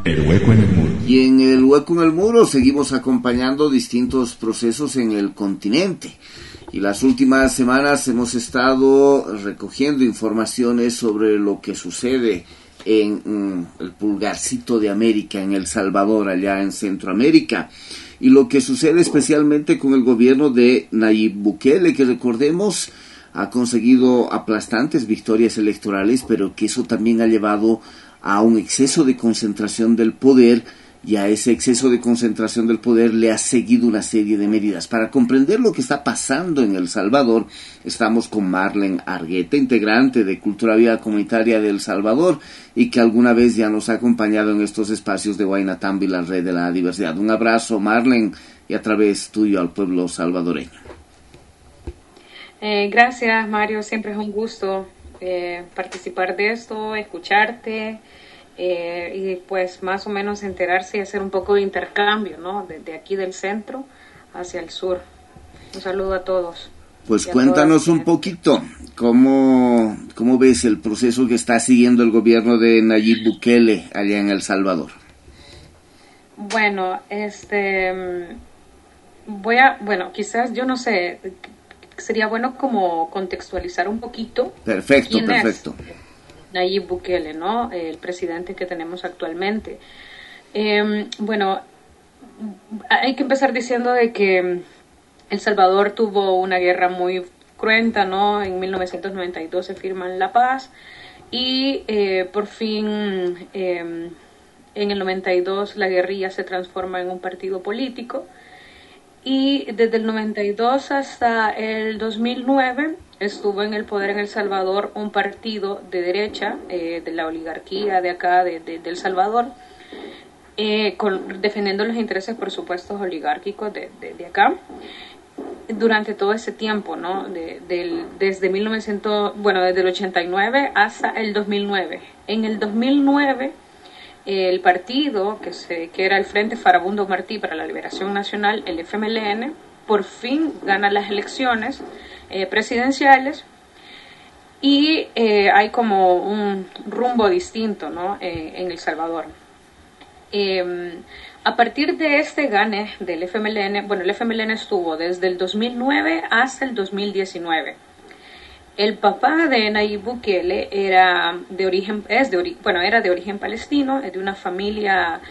El hueco en el muro. Y en el hueco en el muro seguimos acompañando distintos procesos en el continente. Y las últimas semanas hemos estado recogiendo informaciones sobre lo que sucede en el pulgarcito de América, en El Salvador, allá en Centroamérica. Y lo que sucede especialmente con el gobierno de Nayib Bukele, que recordemos ha conseguido aplastantes victorias electorales, pero que eso también ha llevado a un exceso de concentración del poder, y a ese exceso de concentración del poder le ha seguido una serie de medidas. Para comprender lo que está pasando en El Salvador, estamos con Marlene Argueta, integrante de Cultura Viva Comunitaria de El Salvador, y que alguna vez ya nos ha acompañado en estos espacios de Guaynatambi, la red de la diversidad. Un abrazo, Marlene, y a través tuyo al pueblo salvadoreño. Gracias, Mario, siempre es un gusto participar de esto, escucharte y pues más o menos enterarse y hacer un poco de intercambio, ¿no? Desde aquí del centro hacia el sur. Un saludo a todos. Pues cuéntanos un poquito, ¿cómo ves el proceso que está siguiendo el gobierno de Nayib Bukele allá en El Salvador? Bueno, quizás, yo no sé, sería bueno como contextualizar un poquito. Perfecto. Nayib Bukele, ¿no? El presidente que tenemos actualmente. Bueno, hay que empezar diciendo de que El Salvador tuvo una guerra muy cruenta, ¿no? En 1992 se firma la paz y por fin en el 92 la guerrilla se transforma en un partido político. Y desde el 92 hasta el 2009 estuvo en el poder en El Salvador un partido de derecha, de la oligarquía de acá, de El Salvador, defendiendo los intereses, por supuesto, oligárquicos de acá, durante todo ese tiempo, ¿no? Desde el 89 hasta el 2009. En el 2009... el partido que era el Frente Farabundo Martí para la Liberación Nacional, el FMLN, por fin gana las elecciones presidenciales y hay como un rumbo distinto, ¿no? En El Salvador. A partir de este gane del FMLN, bueno, el FMLN estuvo desde el 2009 hasta el 2019. El papá de Nayib Bukele era de origen palestino, es de una familia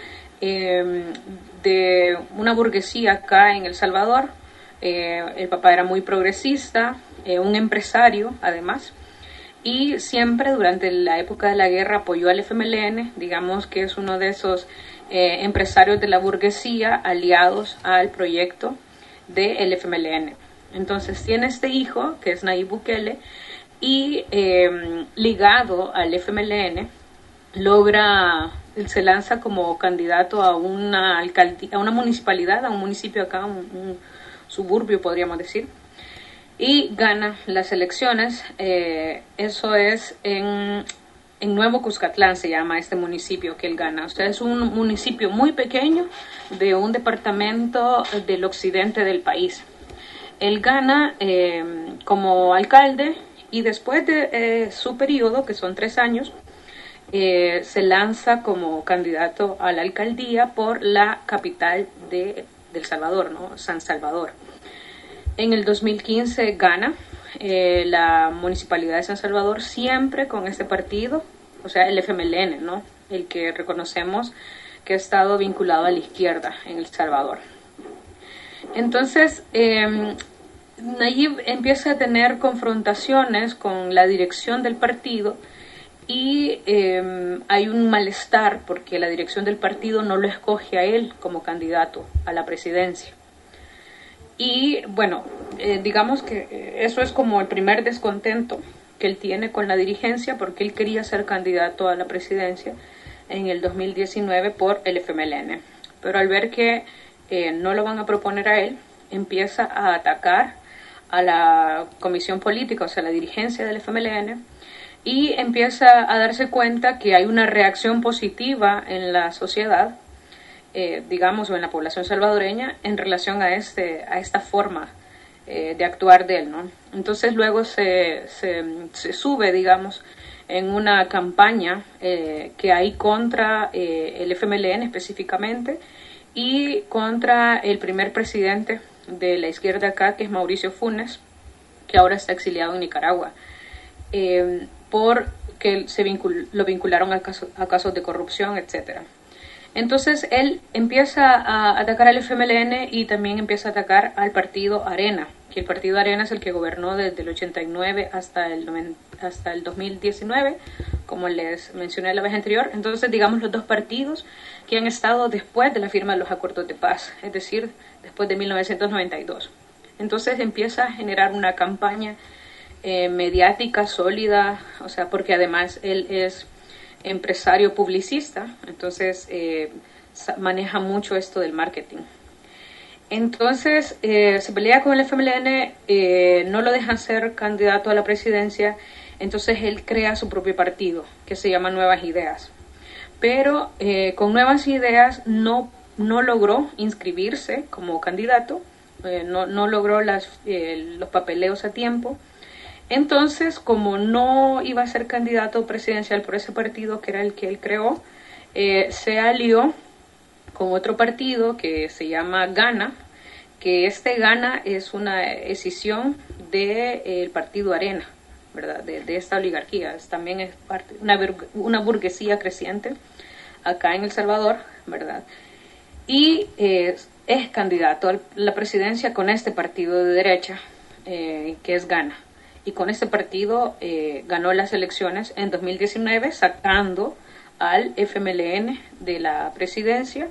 de una burguesía acá en El Salvador. El papá era muy progresista, un empresario además, y siempre durante la época de la guerra apoyó al FMLN, digamos que es uno de esos empresarios de la burguesía aliados al proyecto del FMLN. Entonces tiene este hijo, que es Nayib Bukele, y ligado al FMLN, se lanza como candidato a una alcaldía, a una municipalidad, a un municipio acá, un suburbio podríamos decir, y gana las elecciones. Eso es en Nuevo Cuscatlán, se llama este municipio que él gana. O sea, es un municipio muy pequeño de un departamento del occidente del país. Él gana como alcalde y después de su periodo, que son 3 años, se lanza como candidato a la alcaldía por la capital de El Salvador, ¿no? San Salvador. En el 2015 gana la municipalidad de San Salvador, siempre con este partido, o sea, el FMLN, ¿no? El que reconocemos que ha estado vinculado a la izquierda en El Salvador. Entonces, Nayib empieza a tener confrontaciones con la dirección del partido y hay un malestar porque la dirección del partido no lo escoge a él como candidato a la presidencia. Y bueno, digamos que eso es como el primer descontento que él tiene con la dirigencia, porque él quería ser candidato a la presidencia en el 2019 por el FMLN. Pero al ver que no lo van a proponer a él, empieza a atacar a la comisión política, o sea, la dirigencia del FMLN, y empieza a darse cuenta que hay una reacción positiva en la sociedad, digamos, o en la población salvadoreña, en relación a esta forma de actuar de él, ¿no? Entonces luego se sube, digamos, en una campaña que hay contra el FMLN específicamente y contra el primer presidente de la izquierda acá, que es Mauricio Funes, que ahora está exiliado en Nicaragua, porque lo vincularon a casos de corrupción, etcétera. Entonces él empieza a atacar al FMLN y también empieza a atacar al partido Arena, que el partido Arena es el que gobernó desde el 89 hasta el 2019, como les mencioné la vez anterior. Entonces, digamos, los dos partidos que han estado después de la firma de los acuerdos de paz, es decir, después de 1992. Entonces empieza a generar una campaña mediática sólida, o sea, porque además él es empresario publicista, entonces maneja mucho esto del marketing. Entonces se pelea con el FMLN, no lo dejan ser candidato a la presidencia, entonces él crea su propio partido que se llama Nuevas Ideas, pero con Nuevas Ideas no logró inscribirse como candidato, no logró los papeleos a tiempo. Entonces, como no iba a ser candidato presidencial por ese partido, que era el que él creó, se alió con otro partido que se llama Gana, que Gana es una escisión del partido Arena, ¿verdad? De esta oligarquía. También es parte, una burguesía creciente acá en El Salvador, ¿verdad? Y es candidato a la presidencia con este partido de derecha, que es Gana. Y con este partido ganó las elecciones en 2019, sacando al FMLN de la presidencia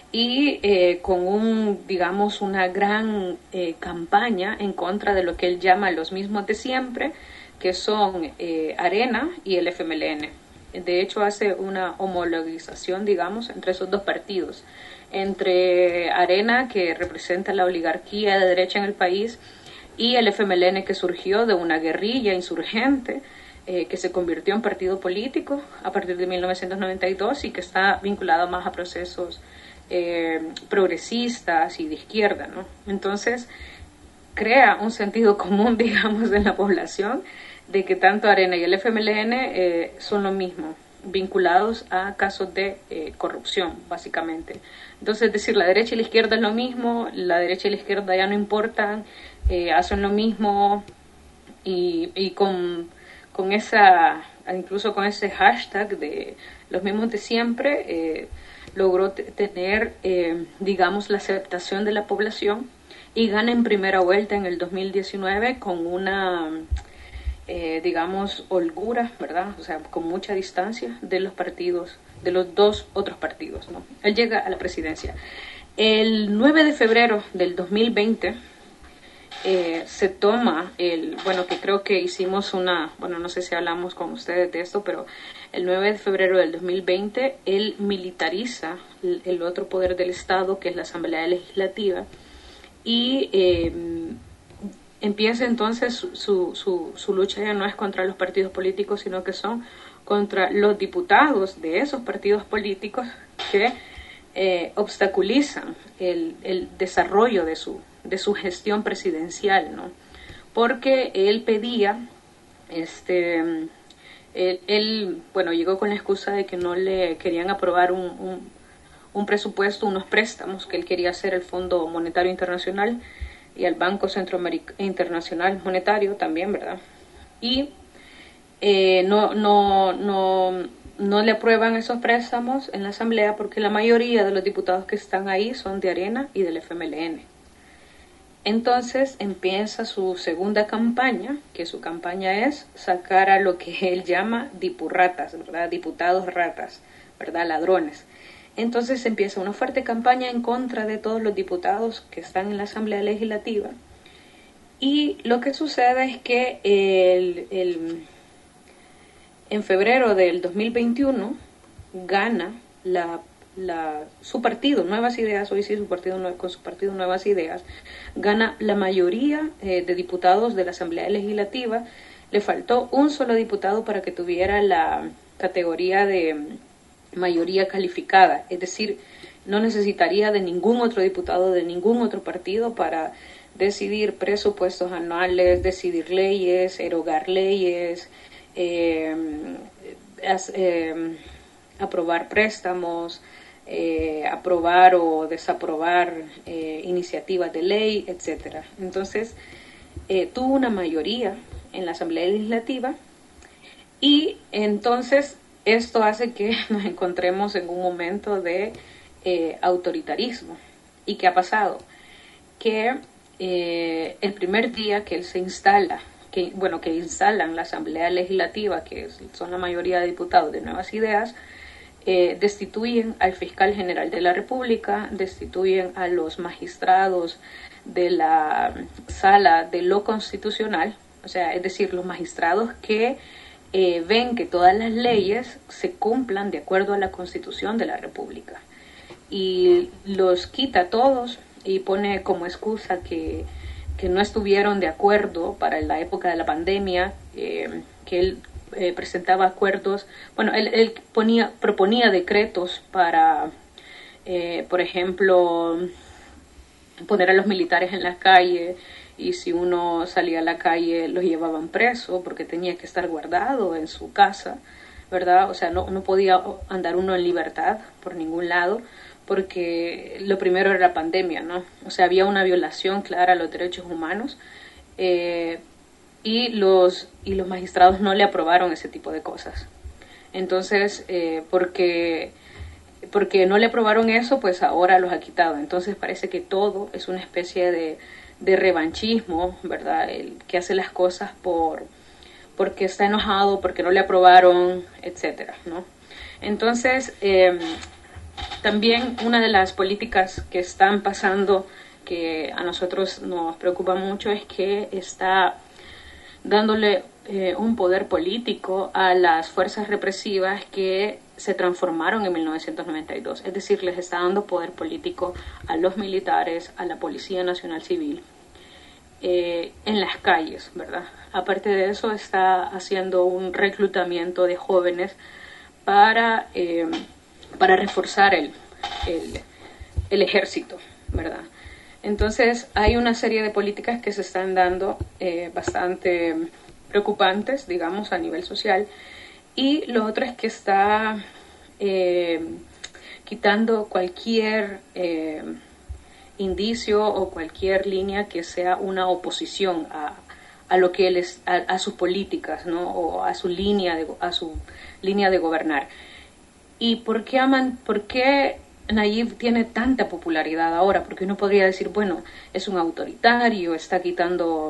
y con una gran campaña en contra de lo que él llama los mismos de siempre, que son Arena y el FMLN. De hecho, hace una homologización, digamos, entre esos dos partidos, entre Arena, que representa la oligarquía de derecha en el país, y el FMLN, que surgió de una guerrilla insurgente que se convirtió en partido político a partir de 1992 y que está vinculado más a procesos progresistas y de izquierda, ¿no? Entonces crea un sentido común, digamos, en la población de que tanto Arena y el FMLN son lo mismo, vinculados a casos de corrupción, básicamente. Entonces, es decir, la derecha y la izquierda es lo mismo, la derecha y la izquierda ya no importan, hacen lo mismo y con esa, incluso con ese hashtag de los mismos de siempre, logró tener, digamos, la aceptación de la población y gana en primera vuelta en el 2019 con una, digamos, holgura, ¿verdad? O sea, con mucha distancia de los partidos, de los dos otros partidos, ¿no? Él llega a la presidencia. El 9 de febrero del 2020 se toma que creo que hicimos no sé si hablamos con ustedes de esto, pero el 9 de febrero del 2020 él militariza el otro poder del Estado, que es la Asamblea Legislativa, y empieza entonces su lucha ya no es contra los partidos políticos, sino que son contra los diputados de esos partidos políticos que obstaculizan el desarrollo de su gestión presidencial, ¿no? Porque él pedía, él llegó con la excusa de que no le querían aprobar un presupuesto, unos préstamos que él quería hacer al Fondo Monetario Internacional y al Banco Internacional Monetario también, ¿verdad? Y no le aprueban esos préstamos en la Asamblea porque la mayoría de los diputados que están ahí son de Arena y del FMLN. Entonces empieza su segunda campaña, que su campaña es sacar a lo que él llama dipurratas, ¿verdad? Diputados ratas, ¿verdad? Ladrones. Entonces empieza una fuerte campaña en contra de todos los diputados que están en la Asamblea Legislativa. Y lo que sucede es que en febrero del 2021 gana su partido Nuevas Ideas, hoy sí su partido con su partido Nuevas Ideas, gana la mayoría de diputados de la Asamblea Legislativa. Le faltó un solo diputado para que tuviera la categoría de mayoría calificada, es decir, no necesitaría de ningún otro diputado de ningún otro partido para decidir presupuestos anuales, decidir leyes, erogar leyes, aprobar préstamos, aprobar o desaprobar iniciativas de ley, etcétera. Entonces, tuvo una mayoría en la Asamblea Legislativa y entonces esto hace que nos encontremos en un momento de autoritarismo. ¿Y qué ha pasado? Que el primer día que él se instala, que instalan la Asamblea Legislativa, que son la mayoría de diputados de Nuevas Ideas, destituyen al fiscal general de la República, destituyen a los magistrados de la Sala de lo Constitucional, o sea, es decir, los magistrados que ven que todas las leyes se cumplan de acuerdo a la Constitución de la República, y los quita a todos y pone como excusa que no estuvieron de acuerdo para la época de la pandemia, que él presentaba acuerdos, bueno, él proponía decretos para, por ejemplo, poner a los militares en la calle, y si uno salía a la calle los llevaban preso porque tenía que estar guardado en su casa, ¿verdad? O sea, no podía andar uno en libertad por ningún lado, porque lo primero era la pandemia, ¿no? O sea, había una violación clara a los derechos humanos, y los magistrados no le aprobaron ese tipo de cosas. Entonces, porque no le aprobaron eso, pues ahora los ha quitado. Entonces parece que todo es una especie de revanchismo, ¿verdad? El que hace las cosas porque está enojado, porque no le aprobaron, etcétera, ¿no? Entonces, también una de las políticas que están pasando, que a nosotros nos preocupa mucho, es que está dándole un poder político a las fuerzas represivas que se transformaron en 1992. Es decir, les está dando poder político a los militares, a la Policía Nacional Civil, en las calles, ¿verdad? Aparte de eso, está haciendo un reclutamiento de jóvenes para reforzar el ejército, ¿verdad? Entonces, hay una serie de políticas que se están dando bastante preocupantes, digamos, a nivel social. Y lo otro es que está quitando cualquier indicio o cualquier línea que sea una oposición a lo que él es, a sus políticas, ¿no? O a su línea de gobernar. ¿Y por qué Nayib tiene tanta popularidad ahora? Porque uno podría decir, bueno, es un autoritario, está quitando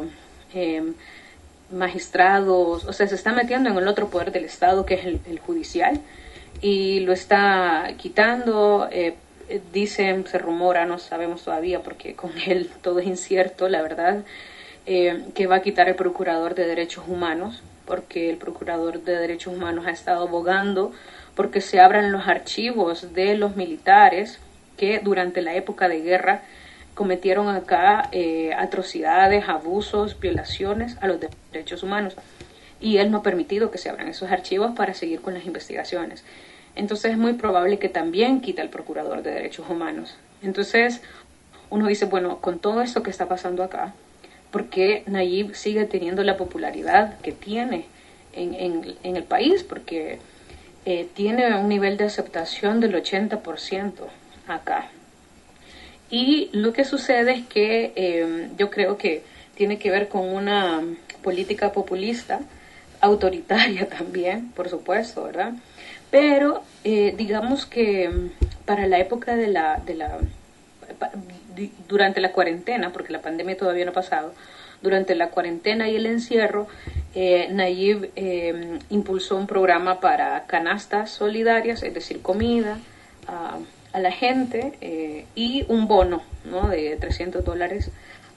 magistrados, o sea, se está metiendo en el otro poder del Estado, que es el judicial, y lo está quitando. Dicen, se rumora, no sabemos todavía porque con él todo es incierto, la verdad, que va a quitar el Procurador de Derechos Humanos, porque el Procurador de Derechos Humanos ha estado abogando porque se abran los archivos de los militares que durante la época de guerra cometieron acá atrocidades, abusos, violaciones a los derechos humanos. Y él no ha permitido que se abran esos archivos para seguir con las investigaciones. Entonces es muy probable que también quite al Procurador de Derechos Humanos. Entonces uno dice, bueno, con todo esto que está pasando acá, ¿por qué Nayib sigue teniendo la popularidad que tiene en el país? Porque tiene un nivel de aceptación del 80% acá. Y lo que sucede es que yo creo que tiene que ver con una política populista, autoritaria también, por supuesto, ¿verdad? Pero digamos que para la época durante la cuarentena, porque la pandemia todavía no ha pasado, durante la cuarentena y el encierro, Nayib impulsó un programa para canastas solidarias, es decir, comida a la gente, y un bono, ¿no?, de $300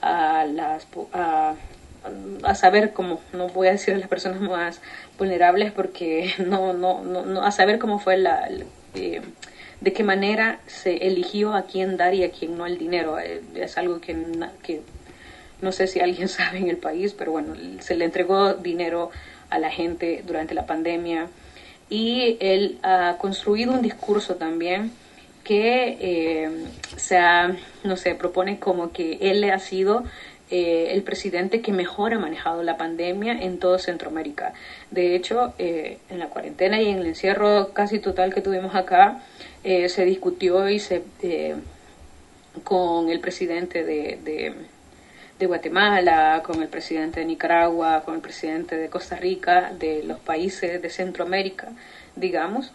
a saber cómo, no voy a decir a las personas más vulnerables porque no a saber cómo fue de qué manera se eligió a quién dar y a quién no el dinero. Es algo que no sé si alguien sabe en el país, pero bueno, se le entregó dinero a la gente durante la pandemia, y él ha construido un discurso también que propone como que él ha sido el presidente que mejor ha manejado la pandemia en todo Centroamérica. De hecho, en la cuarentena y en el encierro casi total que tuvimos acá, se discutió con el presidente de Guatemala, con el presidente de Nicaragua, con el presidente de Costa Rica, de los países de Centroamérica, digamos,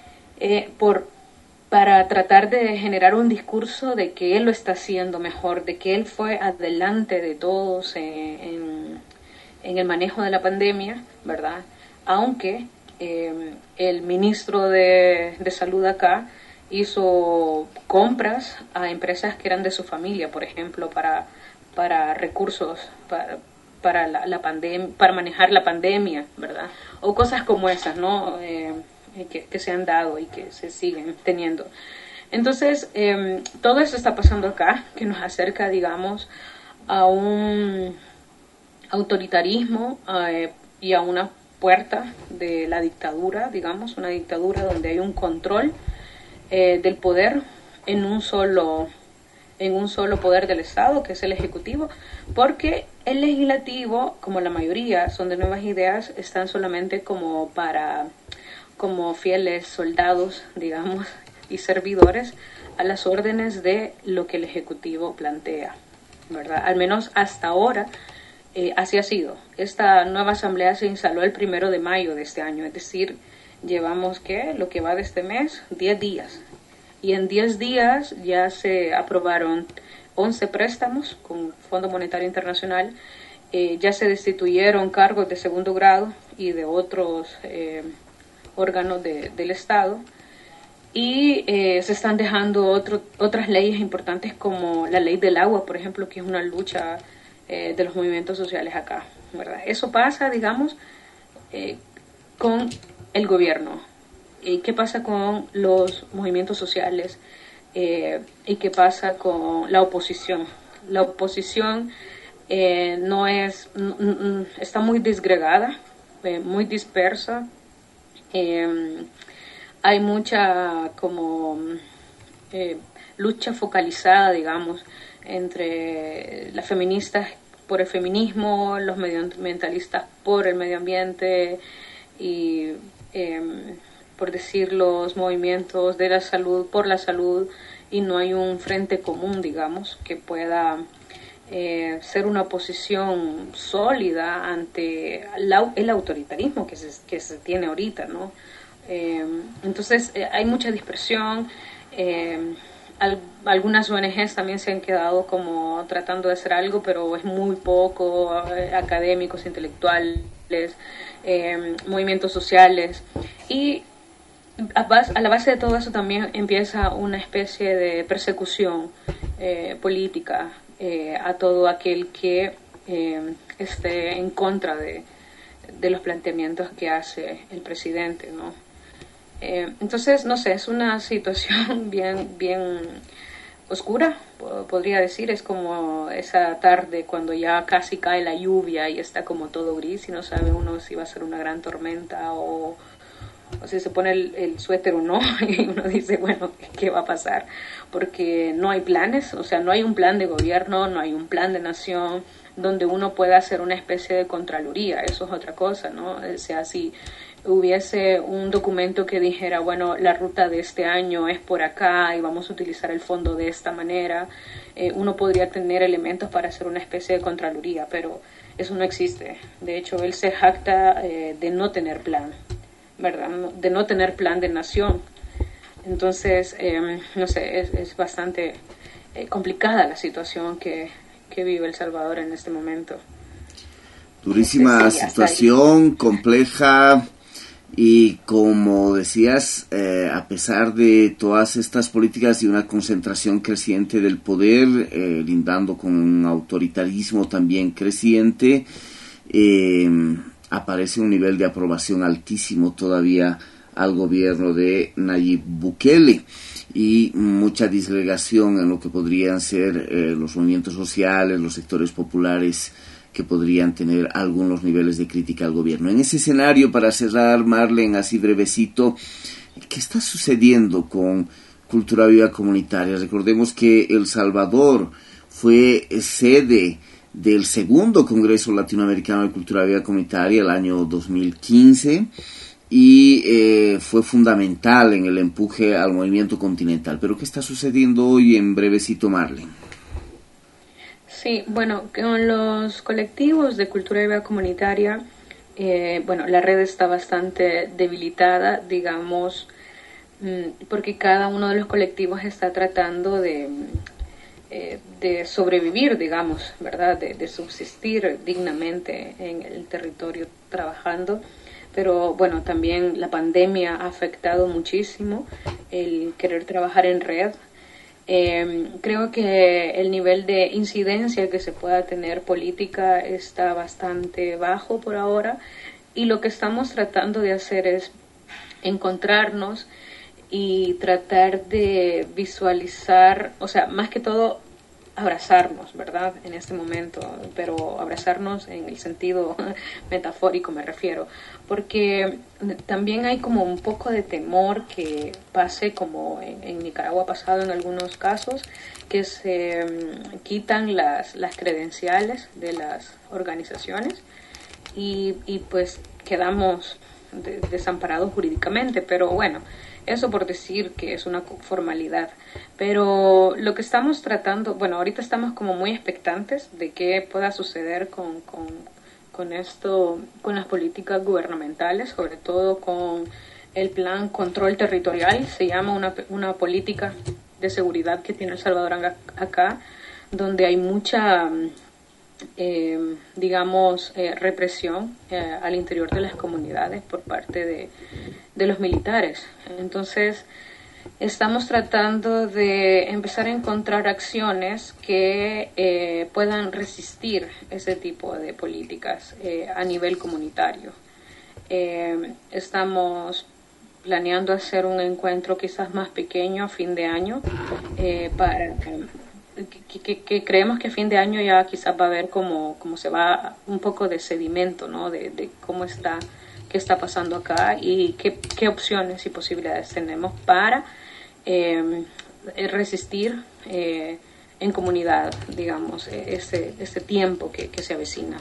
para tratar de generar un discurso de que él lo está haciendo mejor, de que él fue adelante de todos en el manejo de la pandemia, ¿verdad? Aunque el ministro de Salud acá hizo compras a empresas que eran de su familia, por ejemplo, para recursos, para la pandemia, para manejar la pandemia, ¿verdad? O cosas como esas, ¿no? Que se han dado y que se siguen teniendo. Entonces, todo eso está pasando acá, que nos acerca, digamos, a un autoritarismo y a una puerta de la dictadura, digamos, una dictadura donde hay un control del poder en un solo poder del Estado, que es el Ejecutivo, porque el Legislativo, como la mayoría son de nuevas ideas, están solamente como fieles soldados, digamos, y servidores a las órdenes de lo que el Ejecutivo plantea, ¿verdad? Al menos hasta ahora así ha sido. Esta nueva asamblea se instaló el 1 de mayo de este año, es decir, llevamos lo que va de este mes, 10 días. Y en 10 días ya se aprobaron 11 préstamos con Fondo Monetario Internacional, ya se destituyeron cargos de segundo grado y de otros órganos del Estado, y se están dejando otras leyes importantes como la ley del agua, por ejemplo, que es una lucha de los movimientos sociales acá, ¿verdad? Eso pasa, digamos, con el gobierno. ¿Y qué pasa con los movimientos sociales? ¿Y qué pasa con la oposición? La oposición está muy disgregada, muy dispersa. Hay mucha lucha focalizada, digamos, entre las feministas por el feminismo, los medioambientalistas por el medio ambiente y, por decir, los movimientos de la salud por la salud, y no hay un frente común, digamos, que pueda ser una oposición sólida ante el autoritarismo que se tiene ahorita, ¿no? Entonces hay mucha dispersión. Algunas ONGs también se han quedado como tratando de hacer algo, pero es muy poco. Académicos, intelectuales, movimientos sociales, y a la base de todo eso también empieza una especie de persecución política a todo aquel que esté en contra de los planteamientos que hace el presidente, ¿no? Entonces, no sé, es una situación bien oscura, podría decir. Es como esa tarde cuando ya casi cae la lluvia y está como todo gris y no sabe uno si va a ser una gran tormenta o si se pone el suéter o no, y uno dice, bueno, ¿qué va a pasar? Porque no hay planes, o sea, no hay un plan de gobierno, no hay un plan de nación donde uno pueda hacer una especie de contraloría. Eso es otra cosa, ¿no? O sea, si hubiese un documento que dijera, bueno, la ruta de este año es por acá y vamos a utilizar el fondo de esta manera, uno podría tener elementos para hacer una especie de contraloría, pero eso no existe. De hecho, él se jacta de no tener plan, ¿verdad? De no tener plan de nación. Entonces, no sé, es bastante complicada la situación que vive El Salvador en este momento. Durísima situación, compleja, y como decías, a pesar de todas estas políticas y una concentración creciente del poder, lindando con un autoritarismo también creciente, aparece un nivel de aprobación altísimo todavía al gobierno de Nayib Bukele, y mucha disgregación en lo que podrían ser los movimientos sociales, los sectores populares, que podrían tener algunos niveles de crítica al gobierno. En ese escenario, para cerrar, Marlene, así brevecito, ¿qué está sucediendo con Cultura Viva Comunitaria? Recordemos que El Salvador fue sede del segundo Congreso Latinoamericano de Cultura Viva Comunitaria, el año 2015, y fue fundamental en el empuje al movimiento continental. Pero ¿qué está sucediendo hoy en brevecito, Marlene? Sí, bueno, con los colectivos de cultura viva comunitaria, la red está bastante debilitada, digamos, porque cada uno de los colectivos está tratando de sobrevivir, digamos, ¿verdad? De subsistir dignamente en el territorio trabajando. Pero bueno, también la pandemia ha afectado muchísimo el querer trabajar en red. Creo que el nivel de incidencia que se pueda tener política está bastante bajo por ahora, y lo que estamos tratando de hacer es encontrarnos y tratar de visualizar, o sea, más que todo abrazarnos, ¿verdad? En este momento, pero abrazarnos en el sentido metafórico me refiero, porque también hay como un poco de temor que pase como en Nicaragua ha pasado en algunos casos, que se quitan las credenciales de las organizaciones y pues quedamos desamparados jurídicamente, pero bueno, eso por decir que es una formalidad. Pero lo que estamos tratando, bueno, ahorita estamos como muy expectantes de qué pueda suceder con esto, con las políticas gubernamentales, sobre todo con el plan control territorial, se llama una política de seguridad que tiene El Salvador acá, donde hay mucha represión al interior de las comunidades por parte de los militares. Entonces, estamos tratando de empezar a encontrar acciones que puedan resistir ese tipo de políticas a nivel comunitario. Estamos planeando hacer un encuentro quizás más pequeño a fin de año para que creemos que a fin de año ya quizás va a haber como se va un poco de sedimento, ¿no? De cómo está, qué está pasando acá y qué opciones y posibilidades tenemos para resistir en comunidad, digamos, este tiempo que se avecina.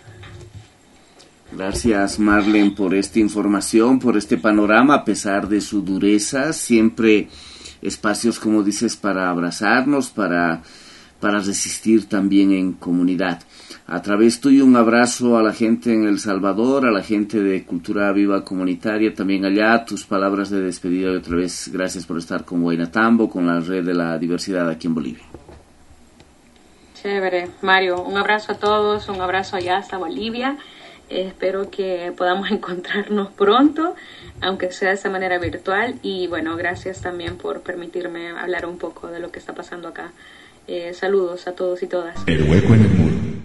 Gracias, Marlene, por esta información, por este panorama, a pesar de su dureza, siempre espacios, como dices, para abrazarnos, para resistir también en comunidad. A través tuyo, un abrazo a la gente en El Salvador, a la gente de Cultura Viva Comunitaria, también allá, tus palabras de despedida, y otra vez gracias por estar con Guaynatambo, con la red de la diversidad aquí en Bolivia. Chévere, Mario, un abrazo a todos, un abrazo allá hasta Bolivia. Espero que podamos encontrarnos pronto, aunque sea de esa manera virtual. Y bueno, gracias también por permitirme hablar un poco de lo que está pasando acá. Saludos a todos y todas. El hueco en el muro.